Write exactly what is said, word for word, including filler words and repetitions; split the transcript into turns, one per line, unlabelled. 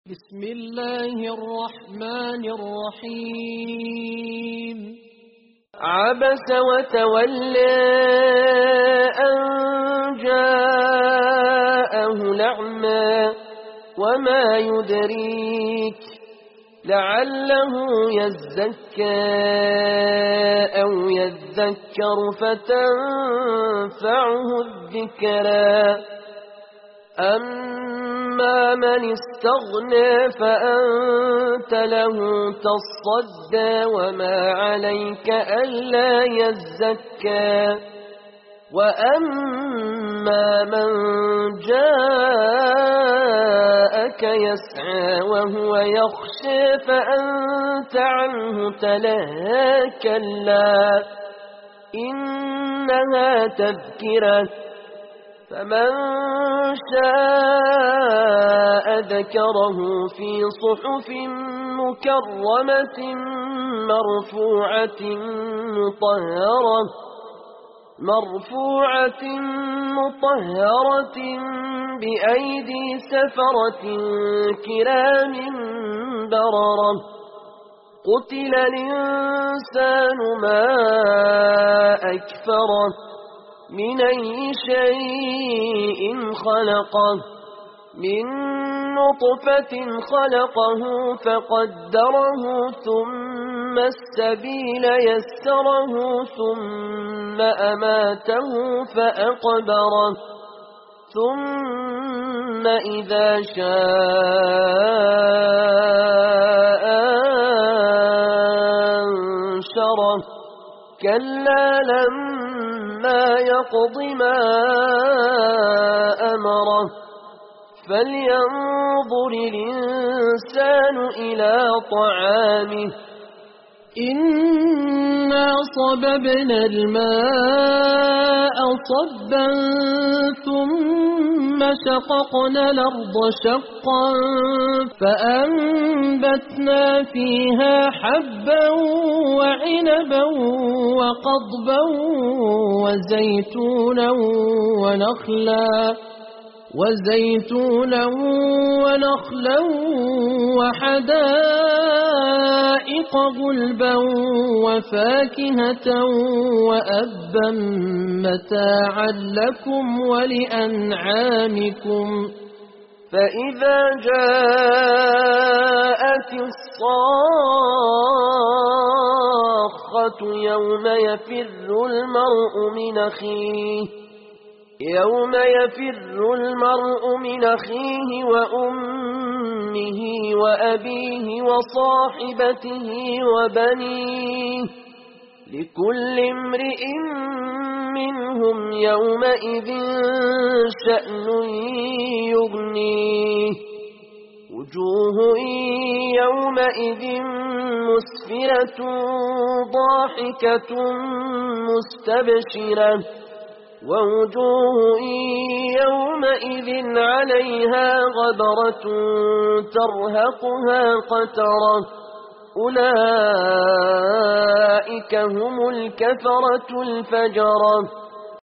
بسم الله الرحمن الرحيم.
عبس وتولى أن جاءه الأعمى وما يدريك لعله يزكى أو يذكر فتنفعه الذكرى. أما من استغنى فأنت له تصدى وما عليك ألا يزكى. وأما من جاءك يسعى وهو يخشى فأنت عنه تلهى كلا إنها تذكرة فمن شاء ذكره في صحف مكرمة مرفوعة مطهرة مرفوعة مطهرة بأيدي سفرة كرام بررة. قتل الإنسان ما أكفره من أي شيء خلقه من نطفة خلقه فقدره ثم السبيل يسره ثم أماته فأقبره ثم إذا شاء أنشره كلا لما يقض ما أمره فلينظر الإنسان إلى طعامه
إنا صببنا الماء صبا ثم شققنا الأرض شقا فأنبتنا فيها حبا وعنبا وقضبا وزيتونا ونخلا وزيتونا ونخلا وحدائق غلبا وفاكهة وأبا متاعا لكم ولأنعامكم.
فإذا جاءت الصاخة يوم يفر المرء من أخيه يوم يفر المرء من أخيه وأمه وأبيه وصاحبته وبنيه لكل امرئ منهم يومئذ شأن يغنيه. وجوه يومئذ مسفرة ضاحكة مستبشرة ووجوه يومئذ عليها غبرة ترهقها قترة أولئك هم الكفرة الفجرة.